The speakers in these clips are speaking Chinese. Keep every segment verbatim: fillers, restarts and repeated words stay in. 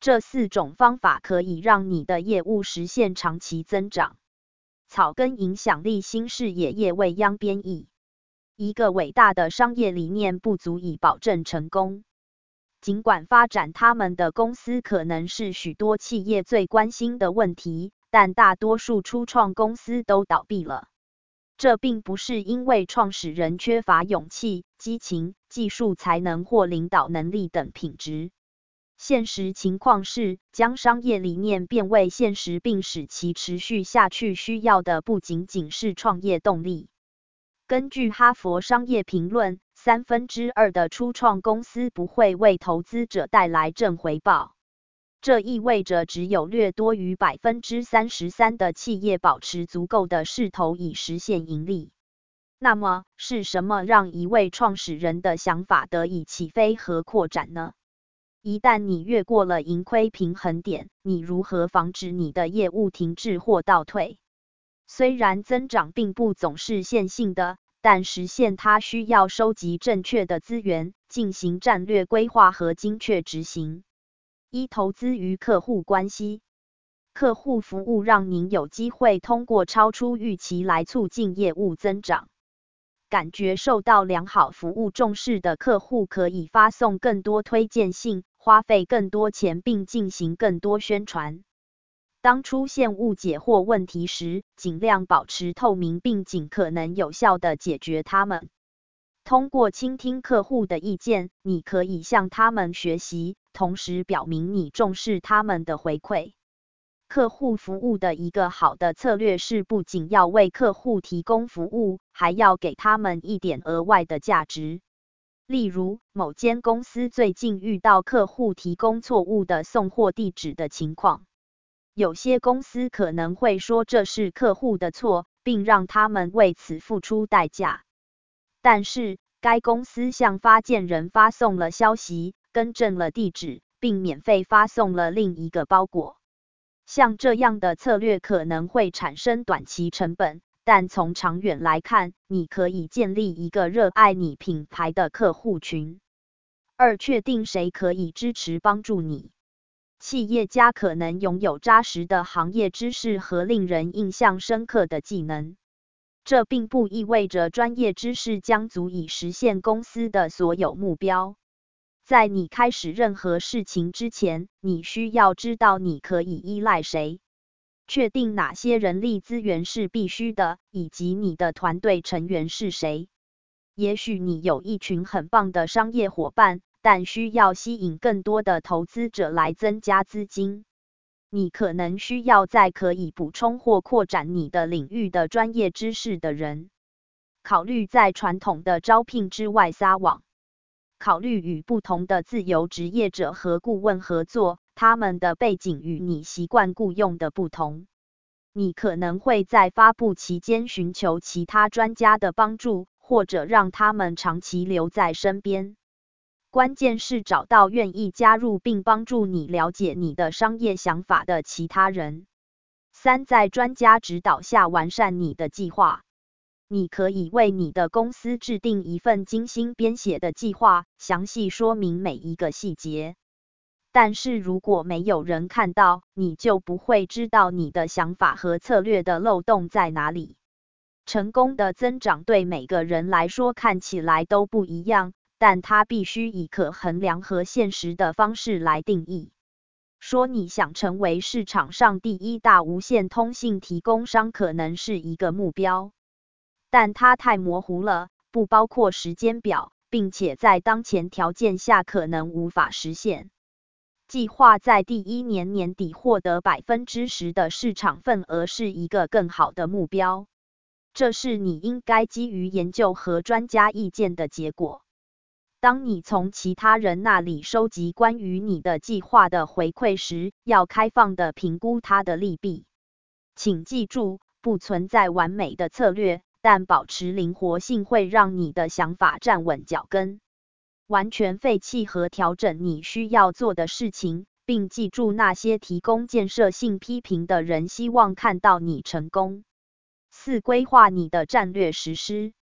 这四种方法可以让你的业务实现长期增长。草根影响力新视野叶未央编译。一个伟大的商业理念不足以保证成功。尽管发展他们的公司可能是许多企业最关心的问题，但大多数初创公司都倒闭了。这并不是因为创始人缺乏勇气、激情、技术才能或领导能力等品质。现实情况是，将商业理念变为现实并使其持续下去需要的不仅仅是创业动力。根据哈佛商业评论，三分之二的初创公司不会为投资者带来正回报。这意味着只有略多于 百分之三十三 的企业保持足够的势头以实现盈利。那么，是什么让一位创始人的想法得以起飞和扩展呢？一旦你越过了盈亏平衡点，你如何防止你的业务停滞或倒退？虽然增长并不总是线性的，但实现它需要收集正确的资源，进行战略规划和精确执行。一、投资于客户关系。客户服务让您有机会通过超出预期来促进业务增长。感觉受到良好服务重视的客户可以发送更多推荐信，花费更多钱并进行更多宣传。当出现误解或问题时，尽量保持透明并尽可能有效地解决它们。通过倾听客户的意见，你可以向他们学习，同时表明你重视他们的回馈。客户服务的一个好的策略是不仅要为客户提供服务，还要给他们一点额外的价值。例如，某间公司最近遇到客户提供错误的送货地址的情况。有些公司可能会说这是客户的错，并让他们为此付出代价。但是，该公司向发件人发送了消息，更正了地址，并免费发送了另一个包裹。像这样的策略可能会产生短期成本，但从长远来看，你可以建立一个热爱你品牌的客户群。二、确定谁可以支持帮助你。企业家可能拥有扎实的行业知识和令人印象深刻的技能。这并不意味着专业知识将足以实现公司的所有目标。在你开始任何事情之前，你需要知道你可以依赖谁，确定哪些人力资源是必须的，以及你的团队成员是谁。也许你有一群很棒的商业伙伴，但需要吸引更多的投资者来增加资金。你可能需要在可以补充或扩展你的领域的专业知识的人。考虑在传统的招聘之外撒网。考虑与不同的自由职业者和顾问合作，他们的背景与你习惯雇用的不同。你可能会在发布期间寻求其他专家的帮助，或者让他们长期留在身边。关键是找到愿意加入并帮助你了解你的商业想法的其他人。三、在专家指导下完善你的计划。你可以为你的公司制定一份精心编写的计划，详细说明每一个细节。但是如果没有人看到，你就不会知道你的想法和策略的漏洞在哪里。成功的增长对每个人来说看起来都不一样，但它必须以可衡量和现实的方式来定义。说你想成为市场上第一大无线通信提供商可能是一个目标，但它太模糊了，不包括时间表，并且在当前条件下可能无法实现。计划在第一年年底获得 百分之十 的市场份额是一个更好的目标。这是你应该基于研究和专家意见的结果。当你从其他人那里收集关于你的计划的回馈时，要开放地评估它的利弊。请记住，不存在完美的策略，但保持灵活性会让你的想法站稳脚跟。完全废弃和调整你需要做的事情，并记住那些提供建设性批评的人希望看到你成功。四、规划你的战略实施。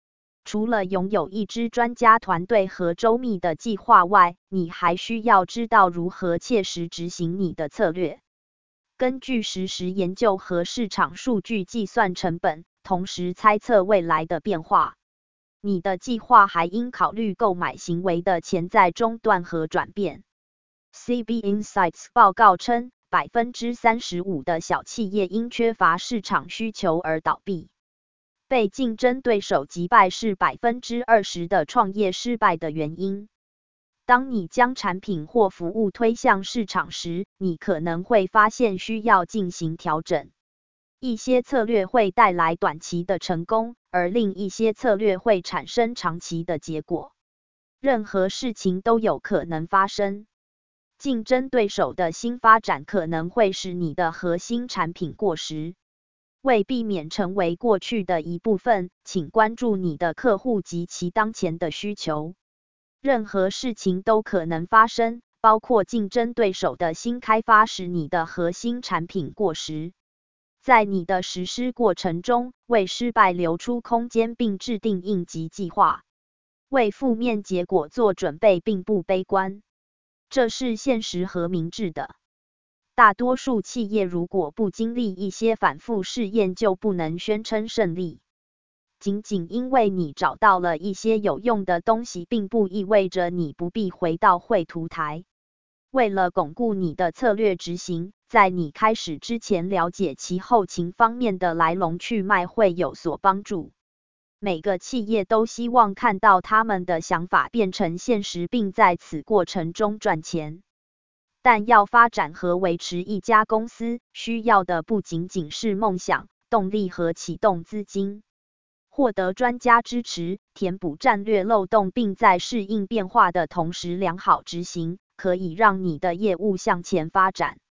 除了拥有一支专家团队和周密的计划外，你还需要知道如何切实执行你的策略。根据实时研究和市场数据计算成本，同时猜测未来的变化。你的计划还应考虑购买行为的潜在中断和转变。C B Insights 报告称， 百分之三十五 的小企业因缺乏市场需求而倒闭。被竞争对手击败是 百分之二十 的创业失败的原因。当你将产品或服务推向市场时，你可能会发现需要进行调整。一些策略会带来短期的成功，而另一些策略会产生长期的结果。任何事情都有可能发生。竞争对手的新发展可能会使你的核心产品过时。为避免成为过去的一部分，请关注你的客户及其当前的需求。任何事情都可能发生，包括竞争对手的新开发使你的核心产品过时。在你的实施过程中，为失败留出空间并制定应急计划。为负面结果做准备并不悲观。这是现实和明智的。大多数企业如果不经历一些反复试验就不能宣称胜利。仅仅因为你找到了一些有用的东西，并不意味着你不必回到绘图台。为了巩固你的策略执行，在你开始之前了解其后勤方面的来龙去脉会有所帮助。每个企业都希望看到他们的想法变成现实，并在此过程中赚钱。但要发展和维持一家公司，需要的不仅仅是梦想、动力和启动资金。获得专家支持，填补战略漏洞，并在适应变化的同时良好执行，可以让你的业务向前发展。